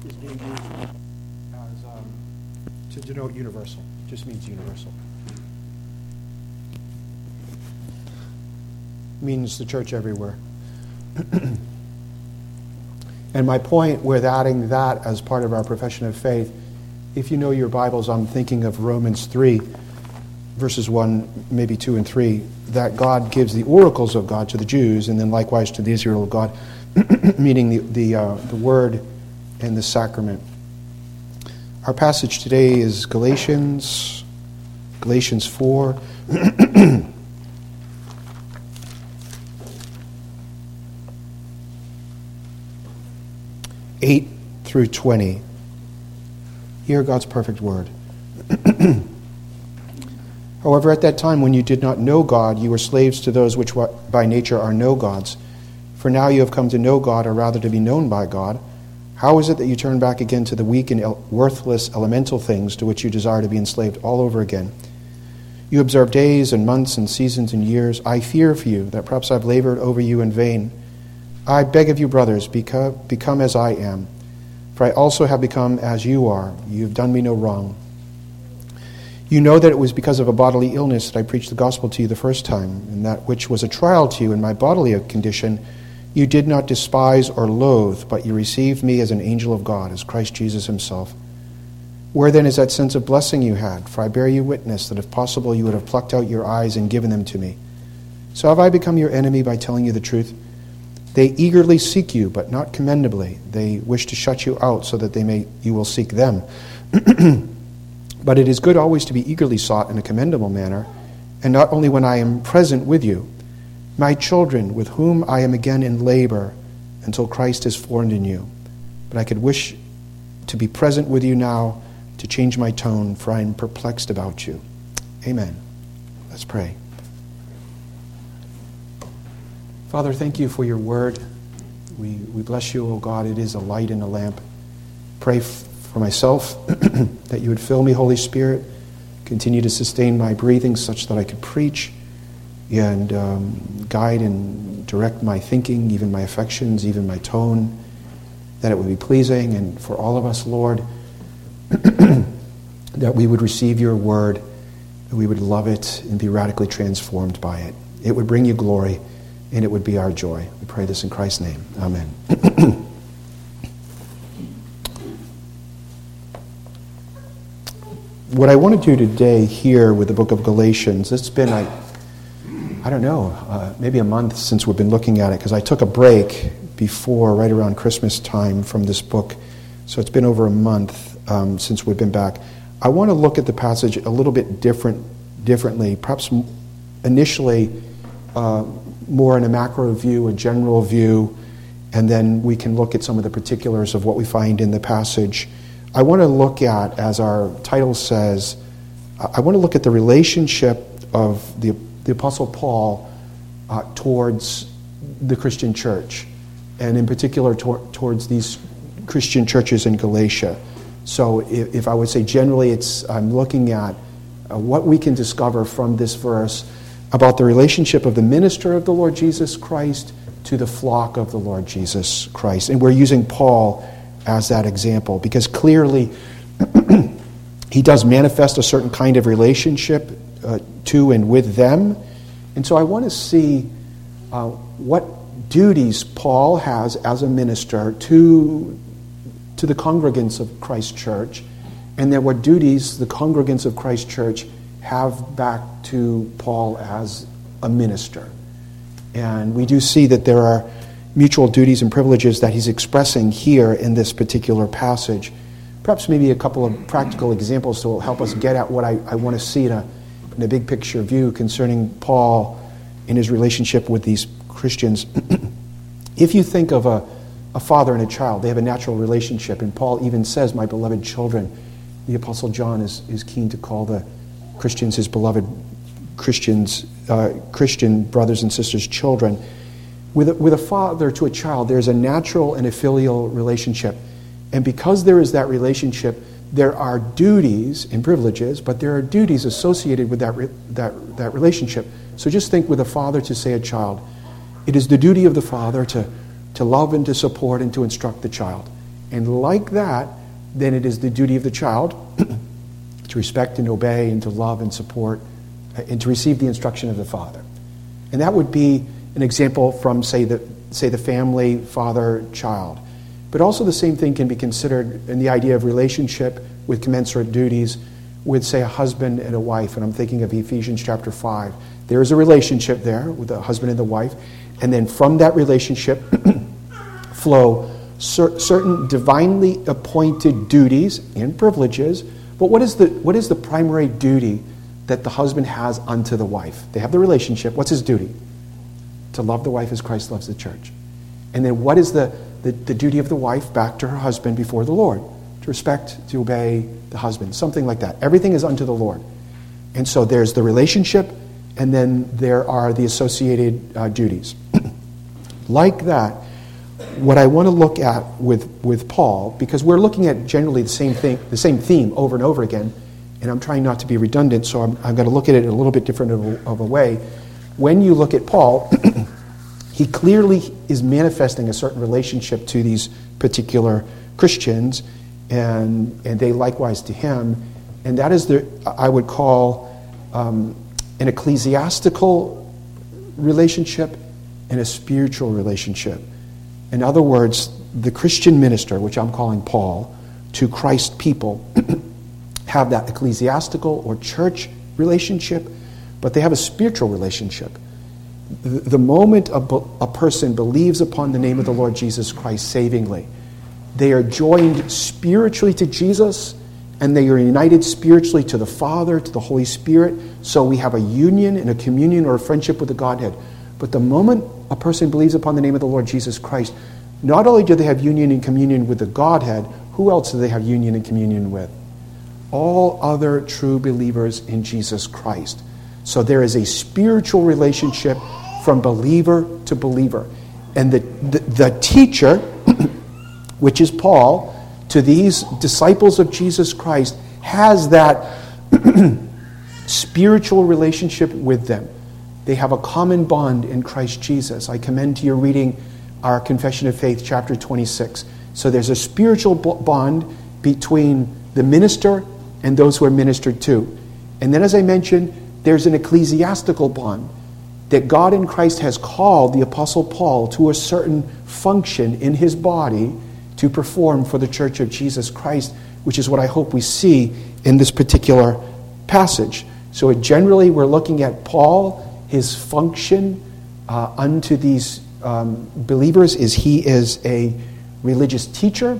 is being used as to denote universal. It just means universal. Means the church everywhere. And my point with adding that as part of our profession of faith, if you know your Bibles, I'm thinking of Romans 3, verses 1, maybe 2 and 3, that God gives the oracles of God to the Jews, and then likewise to the Israel of God, meaning the Word and the sacrament. Our passage today is Galatians 4. 8 through 20. Hear God's perfect word. However, at that time when you did not know God, you were slaves to those which by nature are no gods. For now you have come to know God, or rather to be known by God. How is it that you turn back again to the weak and worthless elemental things to which you desire to be enslaved all over again? You observe days and months and seasons and years. I fear for you that perhaps I've labored over you in vain. I beg of you, brothers, become as I am, for I also have become as you are. You have done me no wrong. You know that it was because of a bodily illness that I preached the gospel to you the first time, and that which was a trial to you in my bodily condition, you did not despise or loathe, but you received me as an angel of God, as Christ Jesus himself. Where then is that sense of blessing you had? For I bear you witness that if possible you would have plucked out your eyes and given them to me. So have I become your enemy by telling you the truth? They eagerly seek you, but not commendably. They wish to shut you out so that you will seek them. But it is good always to be eagerly sought in a commendable manner, and not only when I am present with you. My children, with whom I am again in labor, until Christ is formed in you. But I could wish to be present with you now, to change my tone, for I am perplexed about you. Amen. Let's pray. Father, thank you for your word. We bless you, O God. It is a light and a lamp. Pray for myself that you would fill me, Holy Spirit. Continue to sustain my breathing such that I could preach and guide and direct my thinking, even my affections, even my tone, that it would be pleasing. And for all of us, Lord, that we would receive your word, that we would love it and be radically transformed by it. It would bring you glory, and it would be our joy. We pray this in Christ's name. Amen. What I want to do today here with the book of Galatians, it's been, maybe a month since we've been looking at it, because I took a break before, right around Christmas time, from this book. So it's been over a month since we've been back. I want to look at the passage a little bit differently, perhaps initially more in a macro view, a general view, and then we can look at some of the particulars of what we find in the passage. I want to look at, as our title says, I want to look at the relationship of the Apostle Paul towards the Christian church, and in particular towards these Christian churches in Galatia. So if I would say generally, I'm looking at what we can discover from this verse about the relationship of the minister of the Lord Jesus Christ to the flock of the Lord Jesus Christ. And we're using Paul as that example, because clearly he does manifest a certain kind of relationship to and with them. And so I want to see what duties Paul has as a minister to the congregants of Christ Church, and then what duties the congregants of Christ Church have back to Paul as a minister. And we do see that there are mutual duties and privileges that he's expressing here in this particular passage. Perhaps maybe a couple of practical examples to help us get at what I want to see in a big picture view concerning Paul in his relationship with these Christians. If you think of a father and a child, they have a natural relationship, and Paul even says, "My beloved children." The Apostle John is keen to call the Christians his beloved Christian brothers and sisters, children. With a father to a child, there's a natural and a filial relationship. And because there is that relationship, there are duties and privileges, but there are duties associated with that relationship. So just think with a father to, say, a child. It is the duty of the father to love and to support and to instruct the child. And like that, then it is the duty of the child to respect and obey and to love and support and to receive the instruction of the father. And that would be an example from, say the family, father, child. But also the same thing can be considered in the idea of relationship with commensurate duties with, say, a husband and a wife. And I'm thinking of Ephesians chapter 5. There is a relationship there with the husband and the wife. And then from that relationship flow certain divinely appointed duties and privileges. But what is the primary duty that the husband has unto the wife? They have the relationship. What's his duty? To love the wife as Christ loves the church. And then what is the duty of the wife back to her husband before the Lord? To respect, to obey the husband, something like that. Everything is unto the Lord. And so there's the relationship, and then there are the associated duties. Like that, what I want to look at with Paul, because we're looking at generally the same theme over and over again, and I'm trying not to be redundant, so I'm going to look at it in a little bit different of a way. When you look at Paul, he clearly is manifesting a certain relationship to these particular Christians, and they likewise to him. And that is I would call an ecclesiastical relationship and a spiritual relationship. In other words, the Christian minister, which I'm calling Paul, to Christ people, have that ecclesiastical or church relationship, but they have a spiritual relationship. The moment a person believes upon the name of the Lord Jesus Christ savingly, they are joined spiritually to Jesus, and they are united spiritually to the Father, to the Holy Spirit. So we have a union and a communion or a friendship with the Godhead. But the moment a person believes upon the name of the Lord Jesus Christ, not only do they have union and communion with the Godhead, who else do they have union and communion with? All other true believers in Jesus Christ. So there is a spiritual relationship from believer to believer. And the teacher, which is Paul, to these disciples of Jesus Christ, has that spiritual relationship with them. They have a common bond in Christ Jesus. I commend to your reading our Confession of Faith, chapter 26. So there's a spiritual bond between the minister and those who are ministered to. And then, as I mentioned, there's an ecclesiastical bond that God in Christ has called the Apostle Paul to a certain function in his body to perform for the Church of Jesus Christ, which is what I hope we see in this particular passage. So generally we're looking at Paul, his function unto these believers is he is a religious teacher,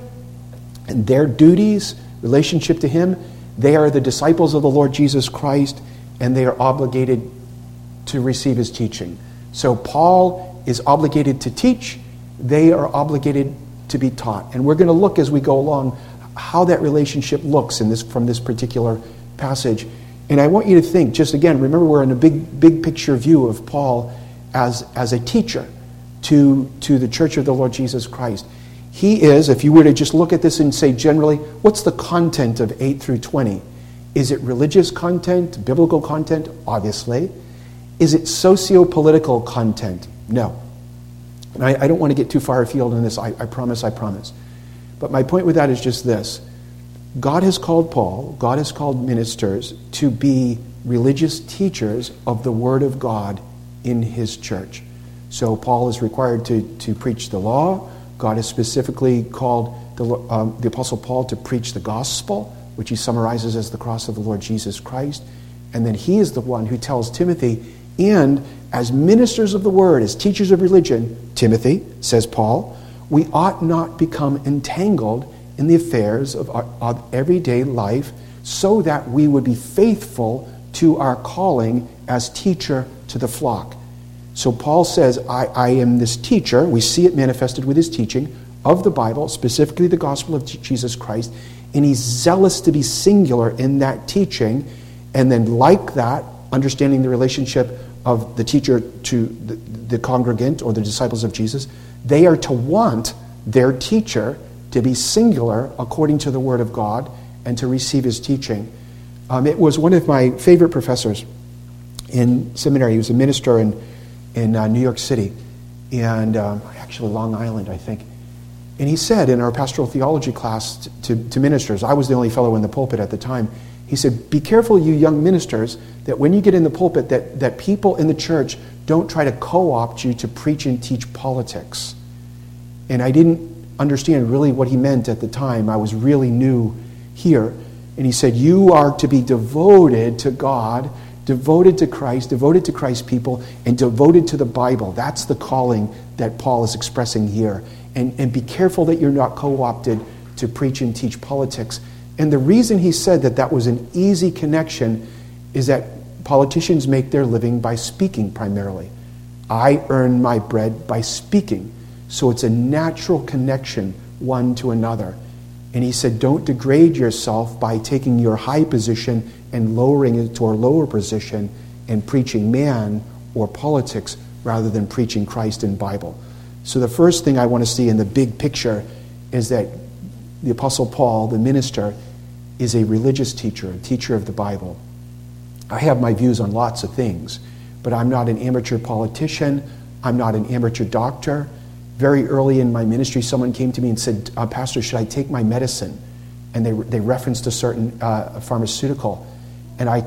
and their duties, relationship to him, they are the disciples of the Lord Jesus Christ, and they are obligated to receive his teaching. So Paul is obligated to teach, they are obligated to be taught. And we're going to look as we go along how that relationship looks from this particular passage. And I want you to think, just again, remember we're in a big picture view of Paul as a teacher to the Church of the Lord Jesus Christ. He is, if you were to just look at this and say generally, what's the content of 8 through 20? Is it religious content, biblical content? Obviously. Is it socio-political content? No. And I don't want to get too far afield on this, I promise. But my point with that is just this. God has called Paul, God has called ministers to be religious teachers of the Word of God in his church. So Paul is required to preach the law. God has specifically called the Apostle Paul to preach the gospel, which he summarizes as the cross of the Lord Jesus Christ. And then he is the one who tells Timothy, and as ministers of the word, as teachers of religion, Timothy, says Paul, we ought not become entangled in the affairs of everyday life, so that we would be faithful to our calling as teacher to the flock. So Paul says, I am this teacher. We see it manifested with his teaching of the Bible, specifically the gospel of Jesus Christ, and he's zealous to be singular in that teaching. And then like that, understanding the relationship of the teacher to the congregant or the disciples of Jesus, they are to want their teacher to be singular according to the Word of God and to receive his teaching. It was one of my favorite professors in seminary. He was a minister in New York City, and actually Long Island, I think. And he said in our pastoral theology class to ministers, I was the only fellow in the pulpit at the time, he said, be careful, you young ministers, that when you get in the pulpit, that people in the church don't try to co-opt you to preach and teach politics. And I didn't understand really what he meant at the time. I was really new here. And he said, you are to be devoted to God, devoted to Christ, devoted to Christ's people, and devoted to the Bible. That's the calling that Paul is expressing here. And be careful that you're not co-opted to preach and teach politics. And the reason he said that was an easy connection is that politicians make their living by speaking primarily. I earn my bread by speaking. So it's a natural connection one to another. And he said, don't degrade yourself by taking your high position and lowering it to a lower position and preaching man or politics rather than preaching Christ and Bible. So the first thing I want to see in the big picture is that the Apostle Paul, the minister, is a religious teacher, a teacher of the Bible. I have my views on lots of things, but I'm not an amateur politician. I'm not an amateur doctor. Very early in my ministry, someone came to me and said, Pastor, should I take my medicine? And they referenced a certain pharmaceutical. And I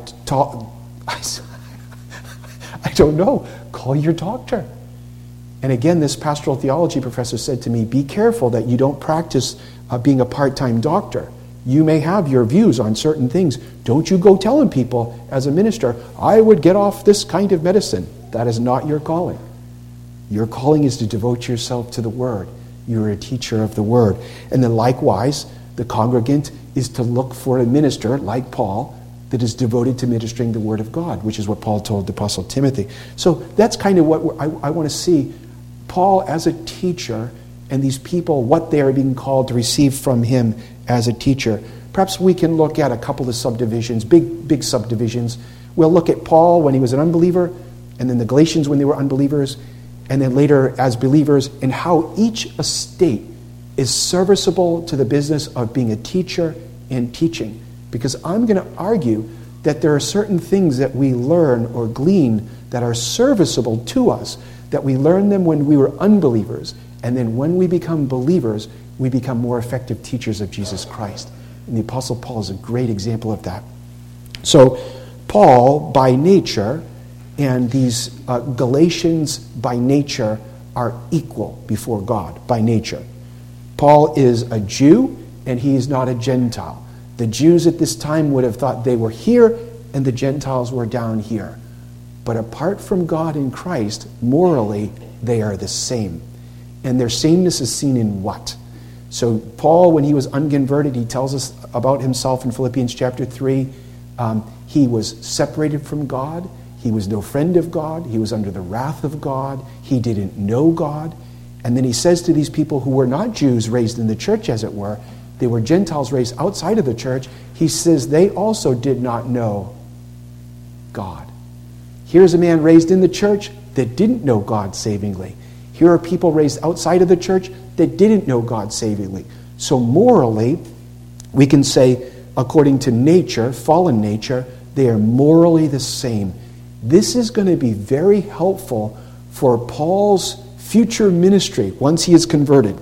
don't know. Call your doctor. And again, this pastoral theology professor said to me, be careful that you don't practice being a part-time doctor. You may have your views on certain things. Don't you go telling people as a minister, I would get off this kind of medicine. That is not your calling. Your calling is to devote yourself to the Word. You're a teacher of the Word. And then likewise, the congregant is to look for a minister like Paul that is devoted to ministering the Word of God, which is what Paul told the Apostle Timothy. So that's kind of what I want to see. Paul as a teacher and these people, what they are being called to receive from him as a teacher. Perhaps we can look at a couple of subdivisions, big subdivisions. We'll look at Paul when he was an unbeliever, and then the Galatians when they were unbelievers, and then later as believers, and how each estate is serviceable to the business of being a teacher and teaching. Because I'm going to argue that there are certain things that we learn or glean that are serviceable to us, that we learned them when we were unbelievers, and then when we become believers, we become more effective teachers of Jesus Christ. And the Apostle Paul is a great example of that. So Paul, by nature, and these Galatians, by nature, are equal before God, by nature. Paul is a Jew, and he is not a Gentile. The Jews at this time would have thought they were here, and the Gentiles were down here. But apart from God in Christ, morally, they are the same. And their sameness is seen in what? So Paul, when he was unconverted, he tells us about himself in Philippians chapter 3. He was separated from God. He was no friend of God. He was under the wrath of God. He didn't know God. And then he says to these people who were not Jews raised in the church, as it were, they were Gentiles raised outside of the church, he says they also did not know God. Here's a man raised in the church that didn't know God savingly. Here are people raised outside of the church that didn't know God savingly. So morally, we can say, according to nature, fallen nature, they are morally the same. This is going to be very helpful for Paul's future ministry once he is converted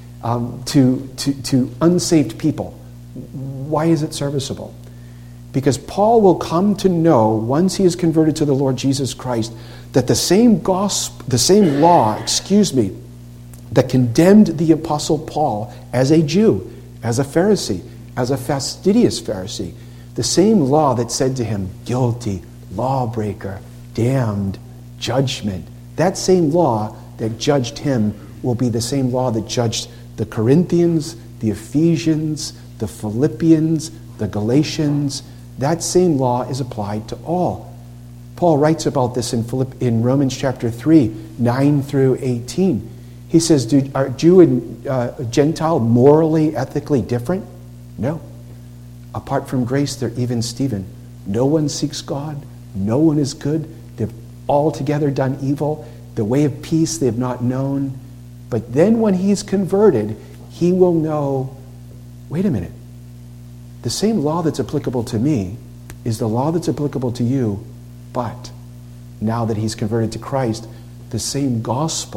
to unsaved people. Why is it serviceable? Because Paul will come to know, once he is converted to the Lord Jesus Christ, that the same law that condemned the Apostle Paul as a Jew, as a Pharisee, as a fastidious Pharisee, the same law that said to him, guilty, lawbreaker, damned, judgment, that same law that judged him will be the same law that judged the Corinthians, the Ephesians, the Philippians, the Galatians. That same law is applied to all. Paul writes about this in Romans chapter 3, 9 through 18. He says, are Jew and Gentile morally, ethically different? No. Apart from grace, they're even Stephen. No one seeks God. No one is good. They've altogether done evil. The way of peace they have not known. But then when he's converted, he will know, wait a minute. The same law that's applicable to me is the law that's applicable to you, but now that he's converted to Christ, the same gospel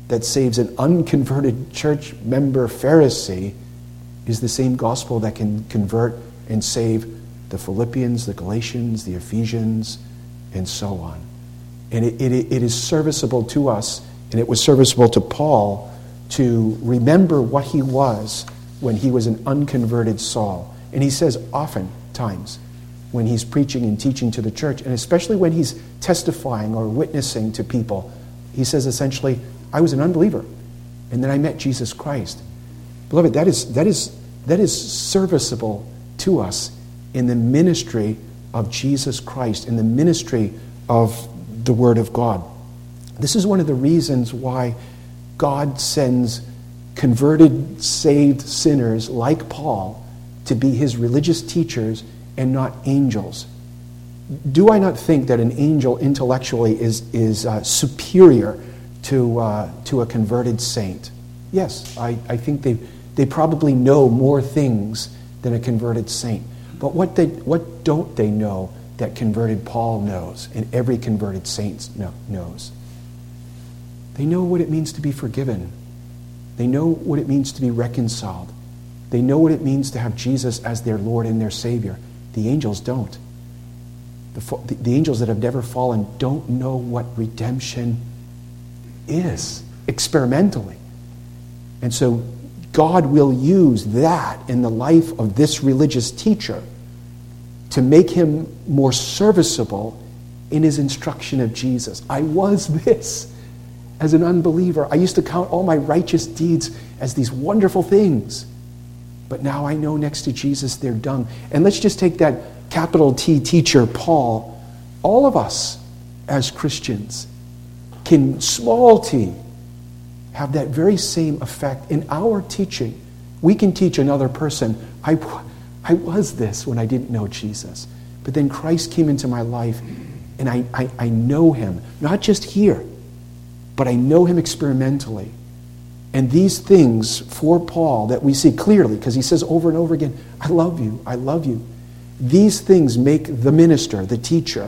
that saves an unconverted church member Pharisee is the same gospel that can convert and save the Philippians, the Galatians, the Ephesians, and so on. And it is serviceable to us, and it was serviceable to Paul to remember what he was when he was an unconverted Saul. And he says oftentimes when he's preaching and teaching to the church, and especially when he's testifying or witnessing to people, he says essentially, I was an unbeliever, and then I met Jesus Christ. Beloved, that is serviceable to us in the ministry of Jesus Christ, in the ministry of the Word of God. This is one of the reasons why God sends converted, saved sinners like Paul to be his religious teachers and not angels. Do I not think that an angel intellectually is superior to a converted saint? Yes, I think they probably know more things than a converted saint. But what don't they know that converted Paul knows and every converted saint knows? They know what it means to be forgiven. They know what it means to be reconciled. They know what it means to have Jesus as their Lord and their Savior. The angels don't. The angels that have never fallen don't know what redemption is, experimentally. And so God will use that in the life of this religious teacher to make him more serviceable in his instruction of Jesus. I was this as an unbeliever. I used to count all my righteous deeds as these wonderful things. But now I know next to Jesus they're dung. And let's just take that capital T teacher, Paul. All of us as Christians can, small t, have that very same effect in our teaching. We can teach another person, I was this when I didn't know Jesus. But then Christ came into my life and I know him, not just here, but I know him experimentally. And these things for Paul that we see clearly, because he says over and over again, I love you, I love you. These things make the minister, the teacher,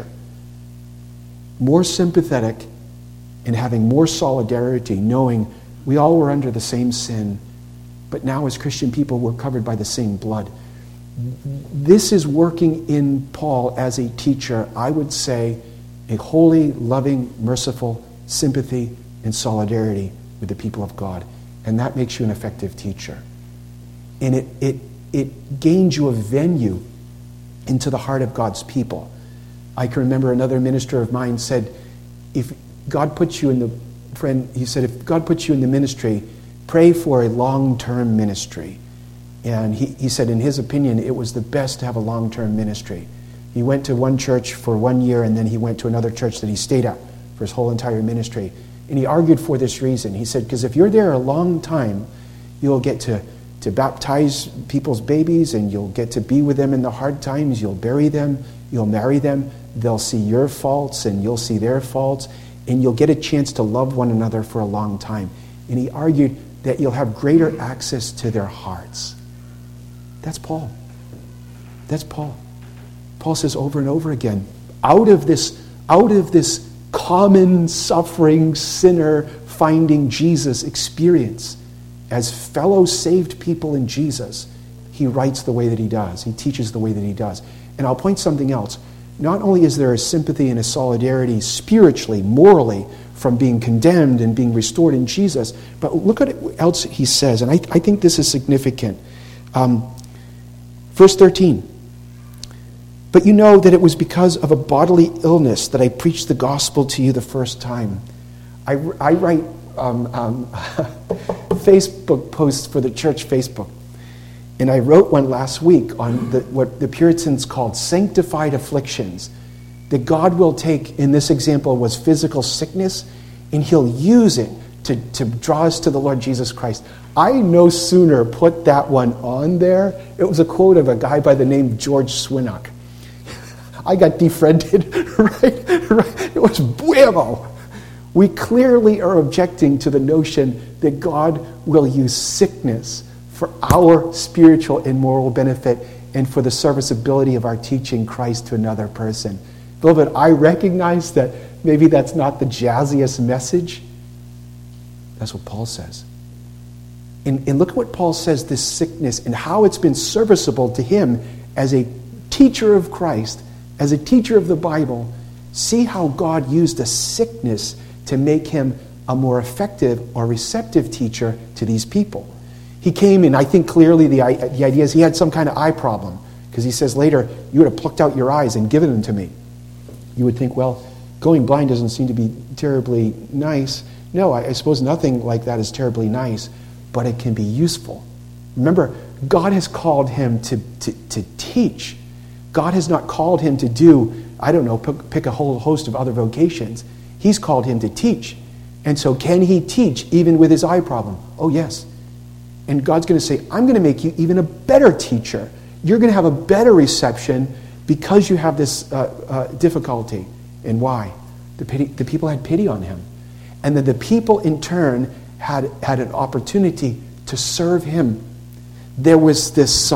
more sympathetic and having more solidarity, knowing we all were under the same sin, but now as Christian people we're covered by the same blood. This is working in Paul as a teacher, I would say, a holy, loving, merciful sympathy and solidarity with the people of God. And that makes you an effective teacher. And it gains you a venue into the heart of God's people. I can remember another minister of mine said, if God puts you in if God puts you in the ministry, pray for a long-term ministry. And he said in his opinion, it was the best to have a long-term ministry. He went to one church for 1 year and then he went to another church that he stayed at for his whole entire ministry. And he argued for this reason. He said, because if you're there a long time, you'll get to baptize people's babies and you'll get to be with them in the hard times. You'll bury them. You'll marry them. They'll see your faults and you'll see their faults. And you'll get a chance to love one another for a long time. And he argued that you'll have greater access to their hearts. That's Paul. That's Paul. Paul says over and over again, out of this common suffering sinner finding Jesus experience as fellow saved people in Jesus, he writes the way that he does. He teaches the way that he does. And I'll point something else. Not only is there a sympathy and a solidarity spiritually, morally, from being condemned and being restored in Jesus, but look at what else he says, and I think this is significant. Verse 13. But you know that it was because of a bodily illness that I preached the gospel to you the first time. I write Facebook posts for the church Facebook. And I wrote one last week on what the Puritans called sanctified afflictions. That God will take, in this example, was physical sickness, and he'll use it to draw us to the Lord Jesus Christ. I no sooner put that one on there. It was a quote of a guy by the name of George Swinnock. I got defriended, right? It was bwammo. We clearly are objecting to the notion that God will use sickness for our spiritual and moral benefit and for the serviceability of our teaching Christ to another person. Beloved, I recognize that maybe that's not the jazziest message, That's what Paul says. And look at what Paul says, this sickness, and how it's been serviceable to him as a teacher of Christ, as a teacher of the Bible. See how God used a sickness to make him a more effective or receptive teacher to these people. He came, and I think clearly the idea is he had some kind of eye problem, because he says later, you would have plucked out your eyes and given them to me. You would think, well, going blind doesn't seem to be terribly nice. No, I suppose nothing like that is terribly nice, but it can be useful. Remember, God has called him to teach. God has not called him to do, I don't know, pick a whole host of other vocations. He's called him to teach. And so can he teach even with his eye problem? Oh, yes. And God's going to say, I'm going to make you even a better teacher. You're going to have a better reception because you have this difficulty. And why? The people had pity on him. And then the people in turn had an opportunity to serve him. There was this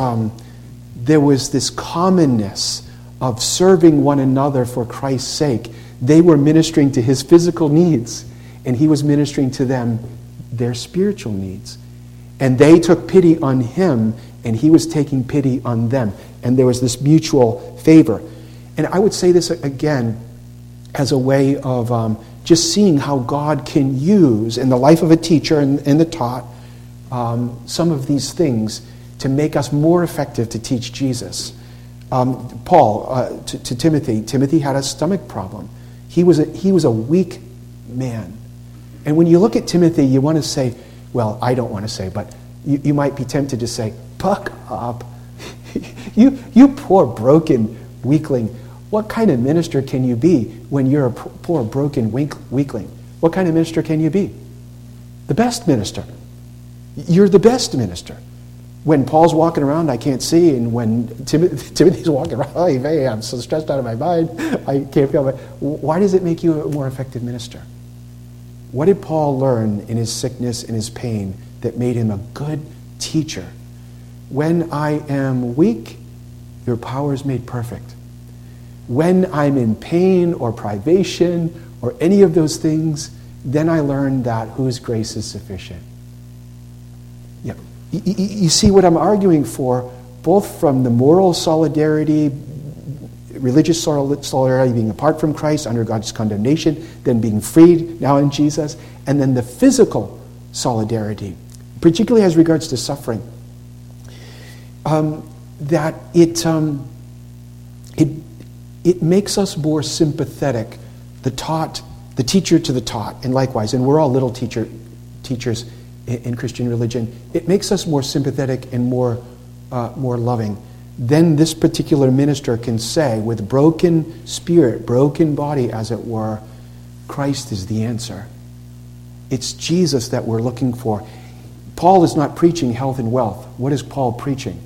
commonness of serving one another for Christ's sake. They were ministering to his physical needs, and he was ministering to them their spiritual needs. And they took pity on him, and he was taking pity on them. And there was this mutual favor. And I would say this again as a way of just seeing how God can use in the life of a teacher and the taught some of these things to make us more effective to teach Jesus. Paul, to Timothy had a stomach problem. He was a weak man. And when you look at Timothy, you want to say, well, I don't want to say, but you might be tempted to say, buck up. you poor, broken weakling. What kind of minister can you be when you're a poor, broken weakling? What kind of minister can you be? The best minister. You're the best minister. When Paul's walking around, I can't see, and when Timothy's walking around, hey, I'm so stressed out of my mind, I can't feel my... Why does it make you a more effective minister? What did Paul learn in his sickness and his pain that made him a good teacher? When I am weak, your power is made perfect. When I'm in pain or privation or any of those things, then I learn that whose grace is sufficient. Yeah. You see what I'm arguing for, both from the moral solidarity, religious solidarity, being apart from Christ, under God's condemnation, then being freed now in Jesus, and then the physical solidarity, particularly as regards to suffering, that it makes us more sympathetic, the teacher to the taught, and likewise, and we're all little teachers in Christian religion. It makes us more sympathetic and more loving. Then this particular minister can say, with broken spirit, broken body, as it were, Christ is the answer. It's Jesus that we're looking for. Paul is not preaching health and wealth. What is Paul preaching?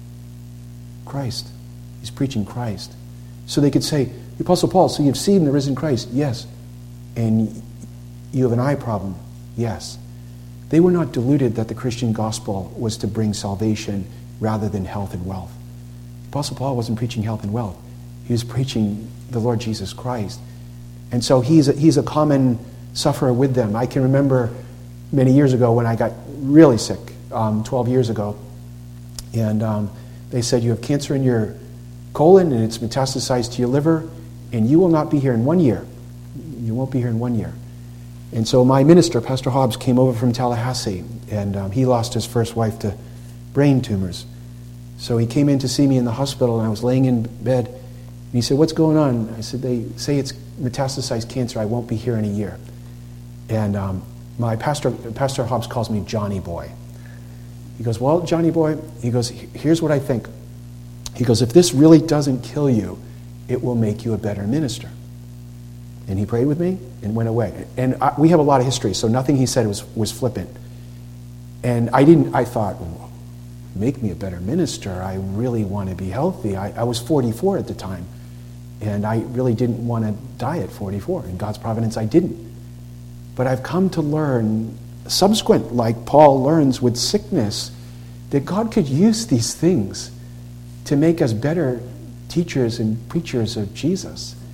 Christ. He's preaching Christ. So they could say, the Apostle Paul, so you've seen the risen Christ? Yes. And you have an eye problem? Yes. They were not deluded that the Christian gospel was to bring salvation rather than health and wealth. The Apostle Paul wasn't preaching health and wealth. He was preaching the Lord Jesus Christ. And so he's a common sufferer with them. I can remember many years ago when I got really sick, 12 years ago, and they said, you have cancer in your colon and it's metastasized to your liver, and you will not be here in 1 year. You won't be here in 1 year. And so my minister, Pastor Hobbs, came over from Tallahassee, and he lost his first wife to brain tumors. So he came in to see me in the hospital, and I was laying in bed, and he said, what's going on? I said, they say it's metastasized cancer. I won't be here in a year. And my Pastor Hobbs calls me Johnny Boy. He goes, well, Johnny Boy, he goes, here's what I think. He goes, if this really doesn't kill you, it will make you a better minister. And he prayed with me and went away. And we have a lot of history, so nothing he said was flippant. And I thought, well, make me a better minister. I really want to be healthy. I was 44 at the time, and I really didn't want to die at 44. In God's providence, I didn't. But I've come to learn, subsequent, like Paul learns with sickness, that God could use these things to make us better teachers and preachers of Jesus.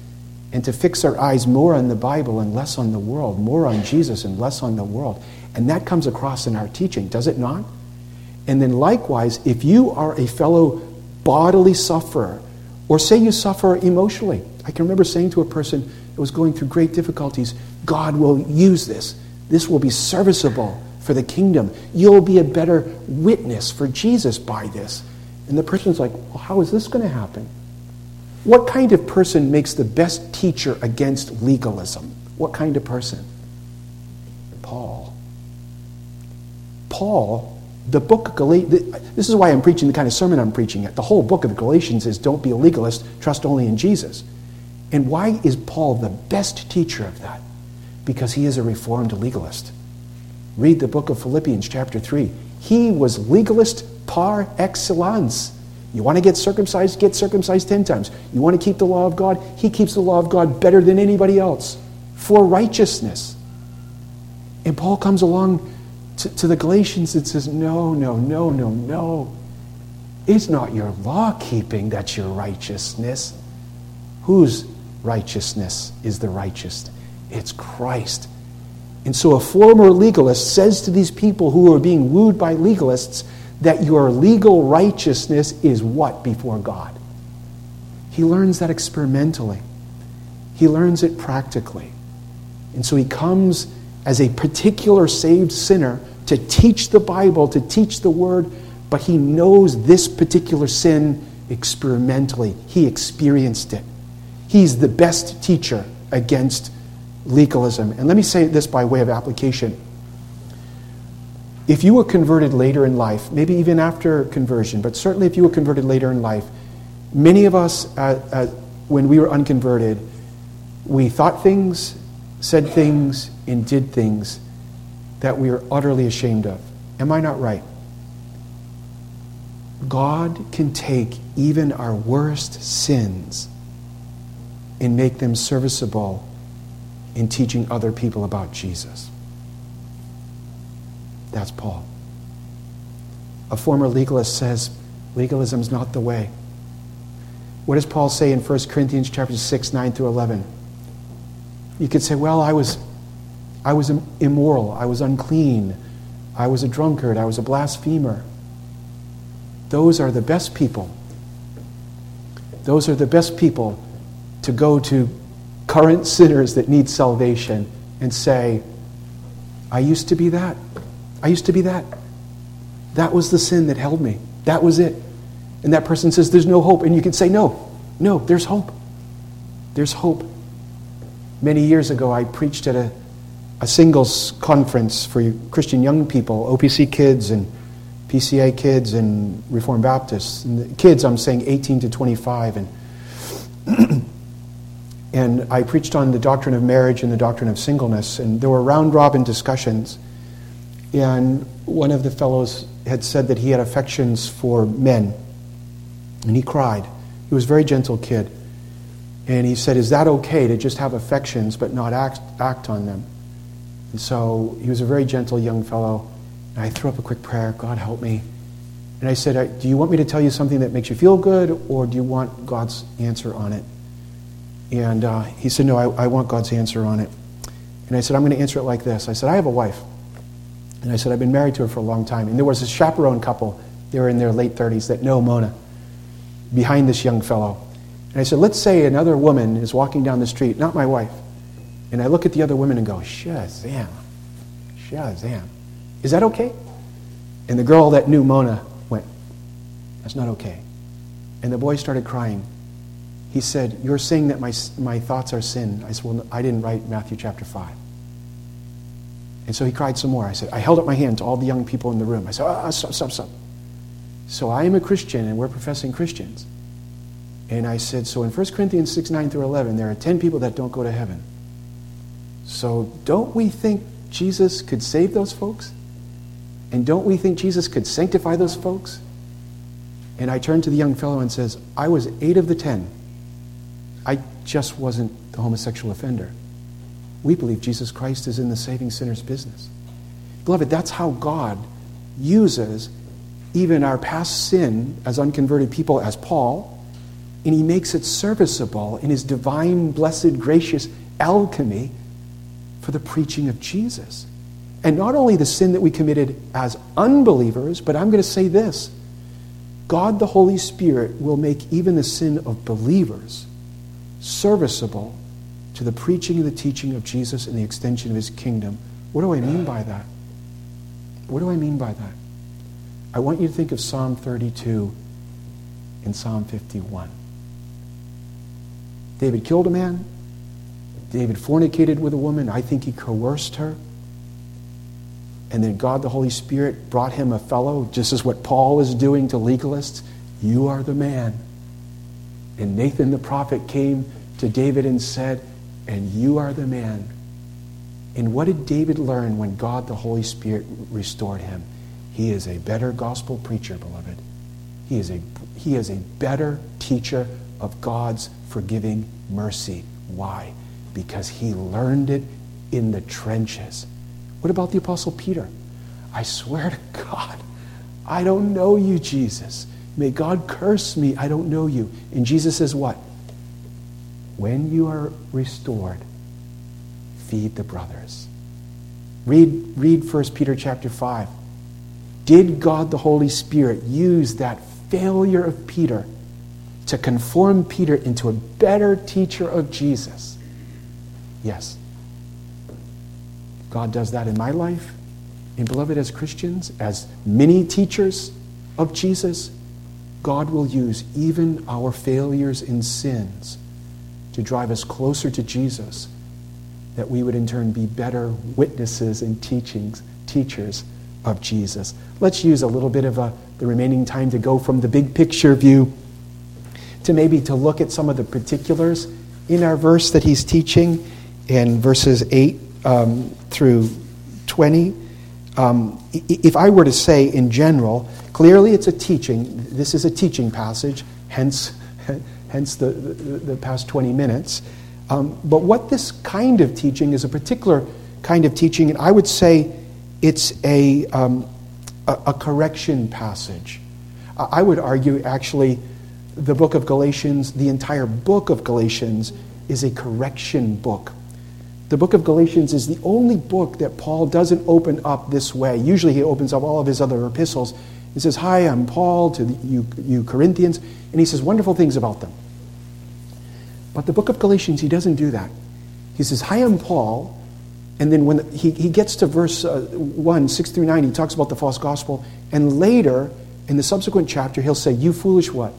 and to fix our eyes more on the Bible and less on the world, more on Jesus and less on the world. And that comes across in our teaching, does it not? And then likewise, if you are a fellow bodily sufferer, or say you suffer emotionally. I can remember saying to a person that was going through great difficulties, God will use this. This will be serviceable for the kingdom. You'll be a better witness for Jesus by this. And the person's like, well, how is this going to happen? What kind of person makes the best teacher against legalism? What kind of person? Paul. Paul, the book of Galatians, this is why I'm preaching the kind of sermon I'm preaching. The whole book of Galatians is don't be a legalist, trust only in Jesus. And why is Paul the best teacher of that? Because he is a reformed legalist. Read the book of Philippians chapter 3. He was legalist par excellence. You want to get circumcised 10 times. You want to keep the law of God? He keeps the law of God better than anybody else for righteousness. And Paul comes along to the Galatians and says, no. It's not your law keeping that's your righteousness. Whose righteousness is the righteous? It's Christ. And so a former legalist says to these people who are being wooed by legalists that your legal righteousness is what before God? He learns that experimentally. He learns it practically. And so he comes as a particular saved sinner to teach the Bible, to teach the Word, but he knows this particular sin experimentally. He experienced it. He's the best teacher against legalism. And let me say this by way of application. If you were converted later in life, maybe even after conversion, but certainly if you were converted later in life, many of us, when we were unconverted, we thought things, said things, and did things that we are utterly ashamed of. Am I not right? God can take even our worst sins and make them serviceable in teaching other people about Jesus. That's Paul. A former legalist says, legalism is not the way. What does Paul say in 1 Corinthians chapter 6, 9 through 11? You could say, well, I was immoral, I was unclean, I was a drunkard, I was a blasphemer. Those are the best people. Those are the best people to go to current sinners that need salvation and say, I used to be that. I used to be that. That was the sin that held me. That was it. And that person says, there's no hope. And you can say, no, there's hope. There's hope. Many years ago, I preached at a singles conference for Christian young people, OPC kids and PCA kids and Reformed Baptists. And the kids, I'm saying 18 to 25. And I preached on the doctrine of marriage and the doctrine of singleness. And there were round-robin discussions. And one of the fellows had said that he had affections for men. And he cried. He was a very gentle kid. And he said, is that okay to just have affections but not act on them? And so he was a very gentle young fellow. And I threw up a quick prayer, God help me. And I said, do you want me to tell you something that makes you feel good, or do you want God's answer on it? And he said, no, I want God's answer on it. And I said, I'm going to answer it like this. I said, I have a wife. And I said, I've been married to her for a long time. And there was a chaperone couple, they were in their late 30s, that know Mona, behind this young fellow. And I said, let's say another woman is walking down the street, not my wife. And I look at the other women and go, Shazam. Is that okay? And the girl that knew Mona went, that's not okay. And the boy started crying. He said, you're saying that my thoughts are sin. I said, well, I didn't write Matthew chapter 5. And so he cried some more. I said, I held up my hand to all the young people in the room. I said, stop. So I am a Christian, and we're professing Christians. And I said, so in 1 Corinthians 6, 9 through 11, there are 10 people that don't go to heaven. So don't we think Jesus could save those folks? And don't we think Jesus could sanctify those folks? And I turned to the young fellow and says, I was 8 of the 10. I just wasn't the homosexual offender. We believe Jesus Christ is in the saving sinners business. Beloved, that's how God uses even our past sin as unconverted people, as Paul, and he makes it serviceable in his divine, blessed, gracious alchemy for the preaching of Jesus. And not only the sin that we committed as unbelievers, but I'm going to say this: God the Holy Spirit will make even the sin of believers serviceable to the preaching and the teaching of Jesus and the extension of his kingdom. What do I mean by that? What do I mean by that? I want you to think of Psalm 32 and Psalm 51. David killed a man. David fornicated with a woman. I think he coerced her. And then God the Holy Spirit brought him a fellow, just as what Paul is doing to legalists. You are the man. And Nathan the prophet came to David and said, and you are the man. And what did David learn when God the Holy Spirit restored him? He is a better gospel preacher, beloved. He is a better teacher of God's forgiving mercy. Why? Because he learned it in the trenches. What about the Apostle Peter? I swear to God, I don't know you, Jesus. May God curse me, I don't know you. And Jesus says what? When you are restored, feed the brothers. Read 1 Peter chapter 5. Did God the Holy Spirit use that failure of Peter to conform Peter into a better teacher of Jesus? Yes. God does that in my life. And beloved, as Christians, as many teachers of Jesus, God will use even our failures and sins to drive us closer to Jesus, that we would in turn be better witnesses and teachers of Jesus. Let's use a little bit of the remaining time to go from the big picture view to maybe to look at some of the particulars in our verse that he's teaching in verses 8 through 20. If I were to say in general, clearly it's a teaching. This is a teaching passage, hence the past 20 minutes. But what this kind of teaching is a particular kind of teaching, and I would say it's a correction passage. I would argue, actually, the book of Galatians, the entire book of Galatians, is a correction book. The book of Galatians is the only book that Paul doesn't open up this way. Usually he opens up all of his other epistles. He says, hi, I'm Paul to you Corinthians, and he says wonderful things about them. But the book of Galatians, he doesn't do that. He says, hi, I'm Paul, and then when he gets to verse 1, 6 through 9, he talks about the false gospel, and later, in the subsequent chapter, he'll say, you foolish what?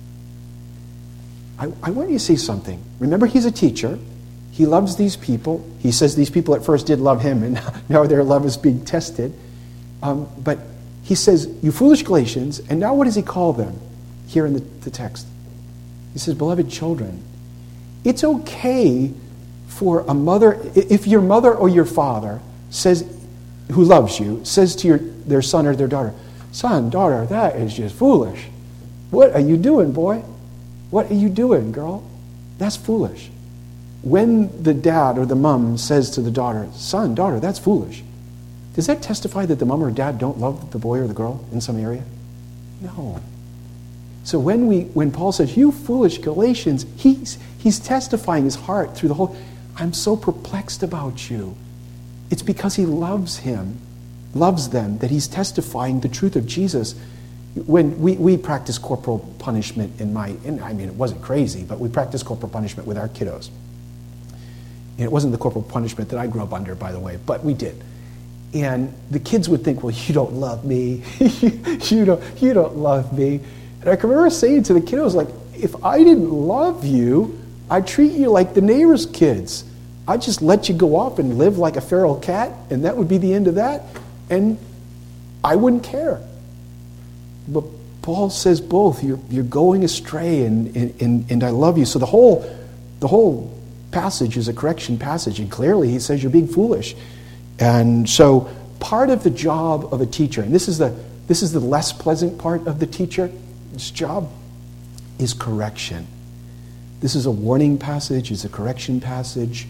I want you to see something. Remember, he's a teacher. He loves these people. He says these people at first did love him, and now their love is being tested. But he says, you foolish Galatians, and now what does he call them here in the text? He says, beloved children, it's okay for a mother, if your mother or your father says, who loves you, says to their son or their daughter, son, daughter, that is just foolish. What are you doing, boy? What are you doing, girl? That's foolish. When the dad or the mom says to the daughter, son, daughter, that's foolish, does that testify that the mom or dad don't love the boy or the girl in some area? No. So when Paul says, you foolish Galatians, he's testifying his heart through the whole, I'm so perplexed about you. It's because he loves them, that he's testifying the truth of Jesus. When we practice corporal punishment it wasn't crazy, but we practice corporal punishment with our kiddos. And it wasn't the corporal punishment that I grew up under, by the way, but we did. And the kids would think, well, you don't love me. you don't love me. And I can remember saying to the kiddos, like, if I didn't love you, I'd treat you like the neighbor's kids. I'd just let you go off and live like a feral cat, and that would be the end of that. And I wouldn't care. But Paul says both. You're going astray, and I love you. So the whole passage is a correction passage, and clearly he says you're being foolish. And so part of the job of a teacher, and this is the less pleasant part of the teacher, his job is correction. This is a warning passage, it's a correction passage.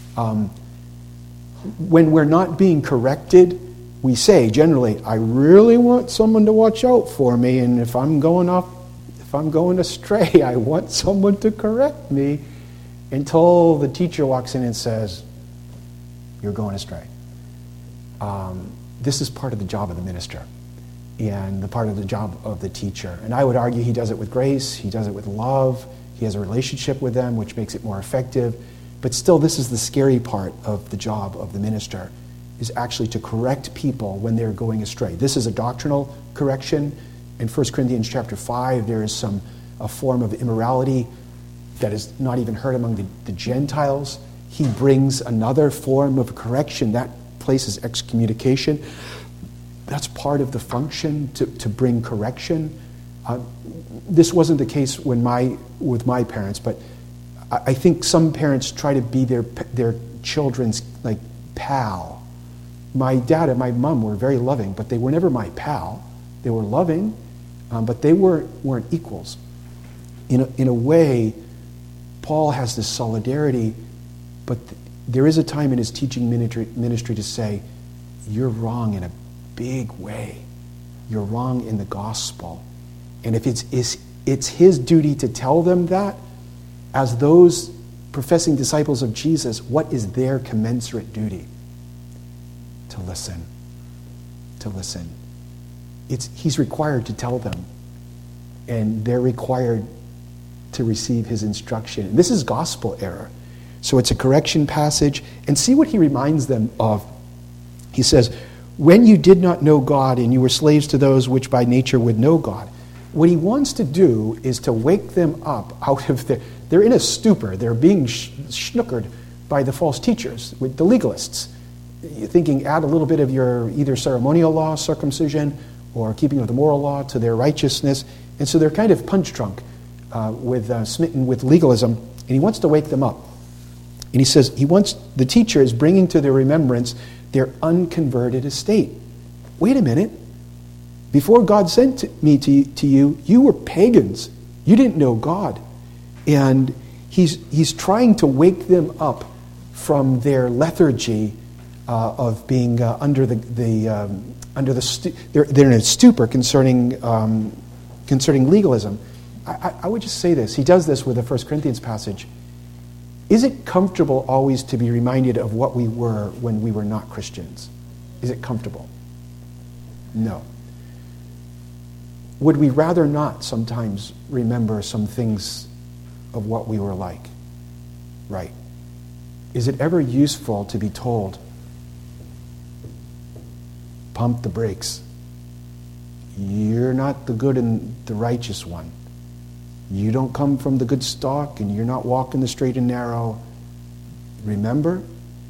When we're not being corrected, we say generally, I really want someone to watch out for me, and if I'm going off If I'm going astray, I want someone to correct me, until the teacher walks in and says, you're going astray. This is part of the job of the minister and the part of the job of the teacher. And I would argue he does it with grace, he does it with love, he has a relationship with them, which makes it more effective. But still, this is the scary part of the job of the minister, is actually to correct people when they're going astray. This is a doctrinal correction. In 1 Corinthians chapter 5, there is a form of immorality that is not even heard among the Gentiles. He brings another form of correction. That place is excommunication. That's part of the function, to bring correction. This wasn't the case with my parents, but I think some parents try to be their children's like pal. My dad and my mom were very loving, but they were never my pal. They were loving, but they weren't equals. In a way, Paul has this solidarity, but there is a time in his teaching ministry to say, you're wrong in a big way. You're wrong in the gospel. And if it's his duty to tell them that, as those professing disciples of Jesus, what is their commensurate duty? To listen. To listen. He's required to tell them, and they're required to receive his instruction. And this is gospel error. So it's a correction passage. And see what he reminds them of. He says, when you did not know God and you were slaves to those which by nature would know God. What he wants to do is to wake them up out of they're in a stupor. They're being snookered by the false teachers, with the legalists. You're thinking, add a little bit of your either ceremonial law, circumcision, or keeping of the moral law to their righteousness. And so they're kind of punch-drunk, smitten with legalism, and he wants to wake them up. And he says the teacher is bringing to their remembrance their unconverted estate. Wait a minute. Before God sent me to you, you were pagans. You didn't know God. And he's trying to wake them up from their lethargy of being they're in a stupor concerning legalism. I would just say this. He does this with the 1 Corinthians passage. Is it comfortable always to be reminded of what we were when we were not Christians? Is it comfortable? No. Would we rather not sometimes remember some things of what we were like? Right. Is it ever useful to be told, pump the brakes? You're not the good and the righteous one. You don't come from the good stock, and you're not walking the straight and narrow. Remember,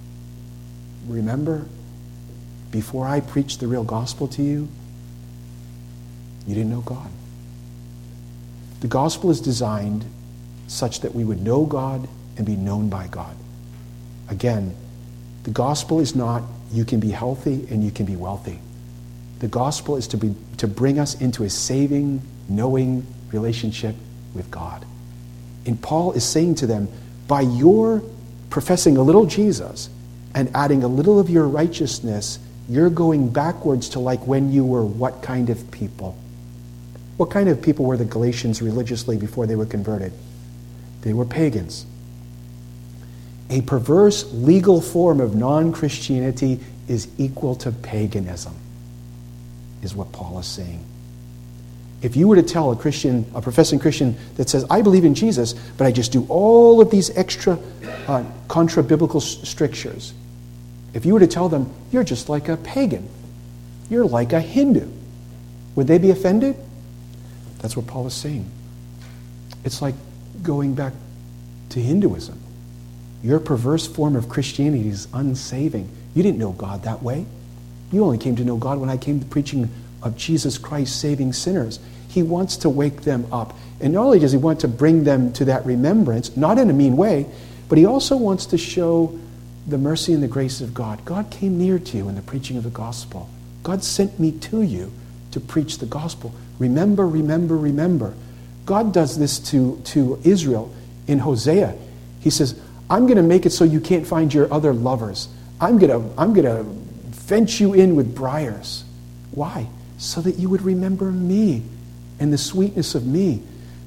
before I preached the real gospel to you, you didn't know God. The gospel is designed such that we would know God and be known by God. Again, the gospel is not you can be healthy and you can be wealthy. The gospel is to bring us into a saving, knowing relationship with God. And Paul is saying to them, by your professing a little Jesus and adding a little of your righteousness, you're going backwards to like when you were what kind of people? What kind of people were the Galatians religiously before they were converted? They were pagans. A perverse legal form of non-Christianity is equal to paganism, is what Paul is saying. If you were to tell a professing Christian that says, I believe in Jesus, but I just do all of these extra contra-biblical strictures, if you were to tell them, you're just like a pagan, you're like a Hindu, would they be offended? That's what Paul is saying. It's like going back to Hinduism. Your perverse form of Christianity is unsaving. You didn't know God that way. You only came to know God when I came to preaching of Jesus Christ saving sinners. He wants to wake them up. And not only does he want to bring them to that remembrance, not in a mean way, but he also wants to show the mercy and the grace of God. God came near to you in the preaching of the gospel. God sent me to you to preach the gospel. Remember, remember, remember. God does this to Israel in Hosea. He says, I'm going to make it so you can't find your other lovers. I'm going to fence you in with briars. Why? So that you would remember me and the sweetness of me.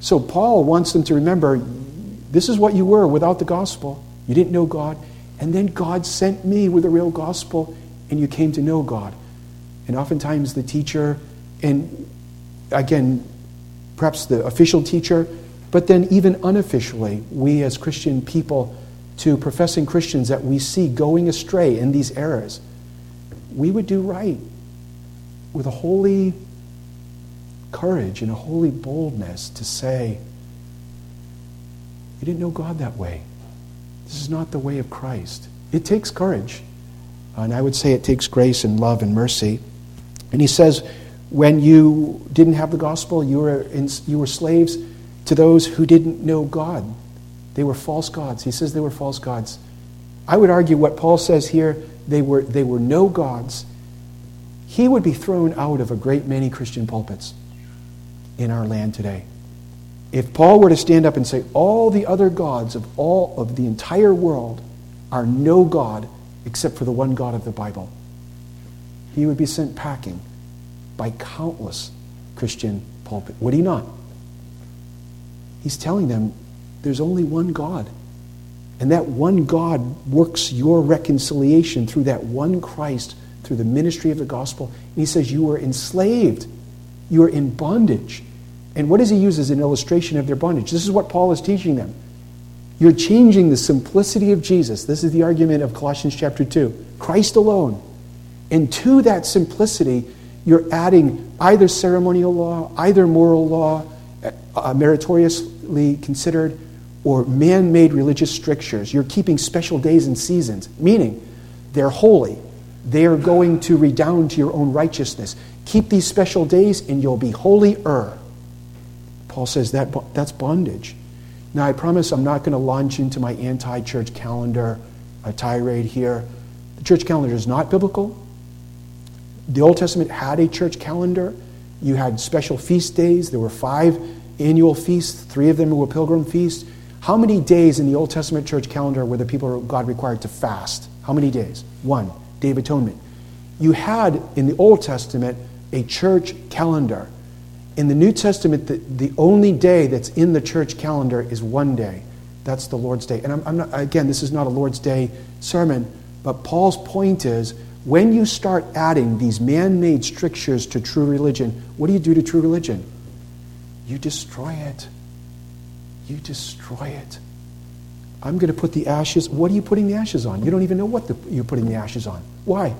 So Paul wants them to remember, this is what you were without the gospel. You didn't know God. And then God sent me with the real gospel, and you came to know God. And oftentimes the teacher, and again, perhaps the official teacher, but then even unofficially, we as Christian people, to professing Christians that we see going astray in these errors, we would do right with a holy courage and a holy boldness to say, you didn't know God that way. This is not the way of Christ. It takes courage. And I would say it takes grace and love and mercy. And he says, when you didn't have the gospel, you were slaves to those who didn't know God. They were false gods. He says they were false gods. I would argue what Paul says here, they were no gods. He would be thrown out of a great many Christian pulpits in our land today. If Paul were to stand up and say, all the other gods of all of the entire world are no God except for the one God of the Bible, he would be sent packing by countless Christian pulpits. Would he not? He's telling them there's only one God. And that one God works your reconciliation through that one Christ, through the ministry of the gospel. And he says you were enslaved. You are in bondage. And what does he use as an illustration of their bondage? This is what Paul is teaching them. You're changing the simplicity of Jesus. This is the argument of Colossians chapter 2. Christ alone. And to that simplicity, you're adding either ceremonial law, either moral law, meritoriously considered, or man-made religious strictures. You're keeping special days and seasons, meaning they're holy. They are going to redound to your own righteousness. Keep these special days and you'll be holier. Paul says that's bondage. Now, I promise I'm not going to launch into my anti-church calendar tirade here. The church calendar is not biblical. The Old Testament had a church calendar. You had special feast days. There were 5 annual feasts. 3 of them were pilgrim feasts. How many days in the Old Testament church calendar were the people of God required to fast? How many days? 1, Day of Atonement. You had in the Old Testament a church calendar. In the New Testament, the only day that's in the church calendar is one day. That's the Lord's Day. And I'm not, again, this is not a Lord's Day sermon, but Paul's point is, when you start adding these man-made strictures to true religion, what do you do to true religion? You destroy it. You destroy it. I'm going to put the ashes. What are you putting the ashes on? You don't even know what you're putting the ashes on. Why?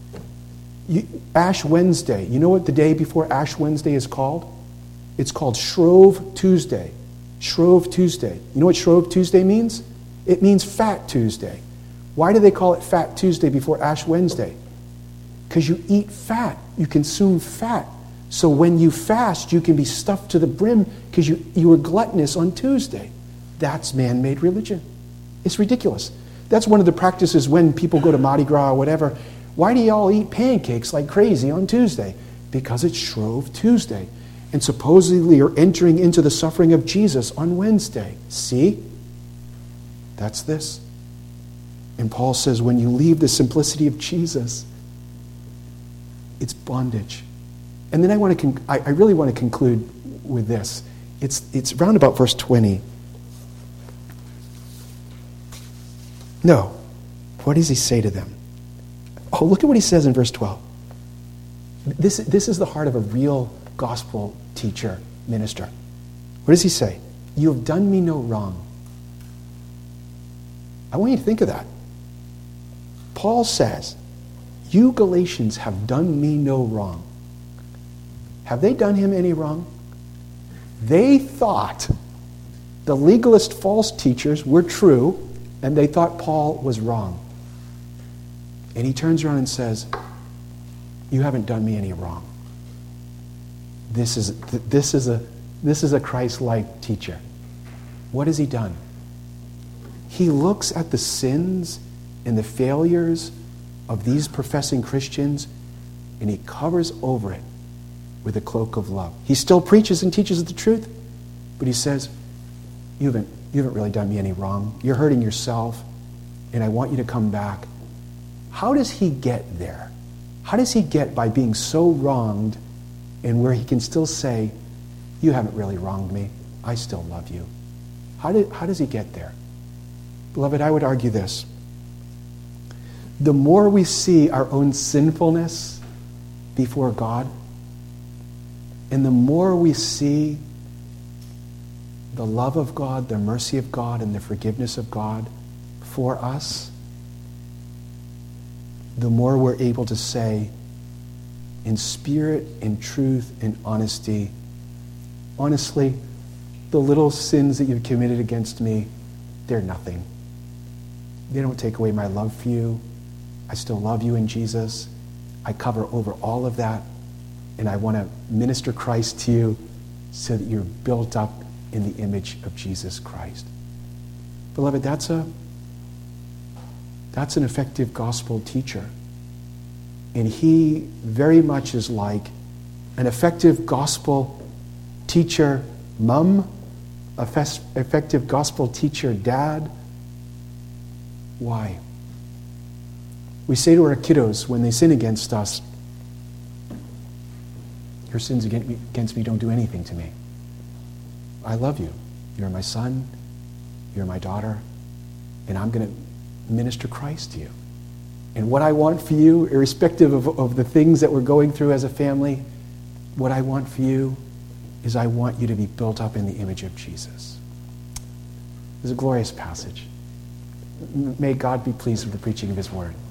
Ash Wednesday. You know what the day before Ash Wednesday is called? It's called Shrove Tuesday. Shrove Tuesday. You know what Shrove Tuesday means? It means Fat Tuesday. Why do they call it Fat Tuesday before Ash Wednesday? Because you eat fat. You consume fat. So when you fast, you can be stuffed to the brim because you were gluttonous on Tuesday. That's man-made religion. It's ridiculous. That's one of the practices when people go to Mardi Gras or whatever. Why do you all eat pancakes like crazy on Tuesday? Because it's Shrove Tuesday. And supposedly you're entering into the suffering of Jesus on Wednesday. See? That's this. And Paul says when you leave the simplicity of Jesus, it's bondage. And then I really want to conclude with this. It's around about verse 20. No. What does he say to them? Oh, look at what he says in verse 12. This is the heart of a real gospel teacher, minister. What does he say? You have done me no wrong. I want you to think of that. Paul says, you Galatians have done me no wrong. Have they done him any wrong? They thought the legalist false teachers were true, and they thought Paul was wrong. And he turns around and says, you haven't done me any wrong. This is a Christ-like teacher. What has he done? He looks at the sins and the failures of these professing Christians, and he covers over it with a cloak of love. He still preaches and teaches the truth, but he says, you haven't really done me any wrong. You're hurting yourself, and I want you to come back. How does he get there? How does he get by being so wronged and where he can still say, you haven't really wronged me. I still love you. How does he get there? Beloved, I would argue this. The more we see our own sinfulness before God, and the more we see the love of God, the mercy of God, and the forgiveness of God for us, the more we're able to say, in spirit, in truth, in honesty, honestly, the little sins that you've committed against me, they're nothing. They don't take away my love for you. I still love you in Jesus. I cover over all of that, and I want to minister Christ to you so that you're built up in the image of Jesus Christ. Beloved, that's an effective gospel teacher. And he very much is like an effective gospel teacher mom, effective gospel teacher dad. Why? We say to our kiddos when they sin against us, your sins against me don't do anything to me. I love you. You're my son. You're my daughter. And I'm going to minister Christ to you. And what I want for you, irrespective of the things that we're going through as a family, what I want for you is I want you to be built up in the image of Jesus. It's a glorious passage. May God be pleased with the preaching of his word.